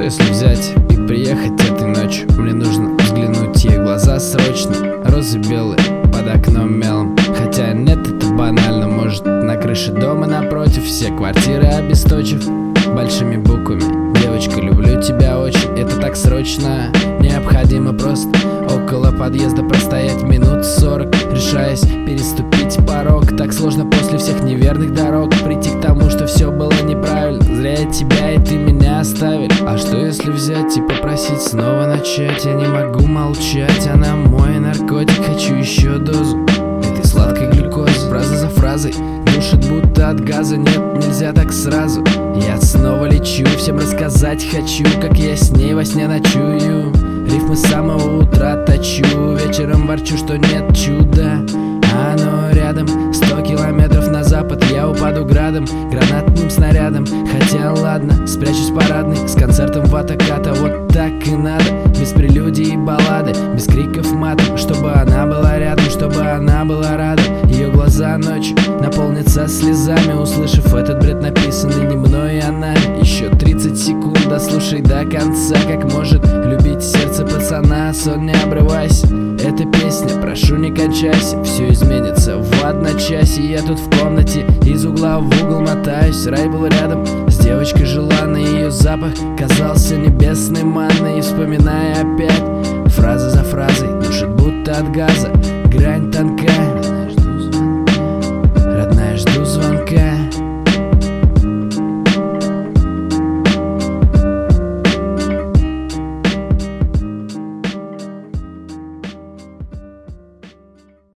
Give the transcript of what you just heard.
если взять и приехать этой ночью? Мне нужно взглянуть ей в глаза срочно. Розы белые под окном мелом. Хотя нет, это банально. Может, на крыше дома напротив все квартиры обесточив большими буквами: девочка, люблю тебя очень. Это так срочно, необходимо просто около подъезда простоять минут 40, решаясь переступить порог. Так сложно после всех неверных дорог прийти к тому, что все было неправильно. Зря я тебя и ты меня оставили. А что если взять и попросить снова начать? Я не могу молчать, она мой наркотик. Хочу еще дозу этой сладкой глюкозы. Фраза за фразой душит будто от газа. Нет, нельзя так сразу. Я снова лечу, всем рассказать хочу, как я с ней во сне ночую. Рифмы с самого утра точу, вечером ворчу, что нет чуда. Оно рядом, 100 километров на запад. Я упаду градом, гранатным снарядом. Хотя ладно, спрячусь парадной с концертом Ватаката. Вот так и надо, без прелюдий и баллады, без криков матом, чтобы она была рядом, чтобы она была рада. Ее глаза ночью наполнятся слезами, услышав этот бред, написанный не мной и она. Еще 30 секунд, дослушай до конца. Как может любить сердце пацана? Сон, не обрывайся, эта песня, прошу, не кончайся. Все изменится в одночасье. Я тут в комнате, из угла в угол мотаюсь. Рай был рядом с девочкой желанной. Ее запах казался небесной манной. И вспоминая опять фраза за фразой, душит будто от газа. Грань тонка,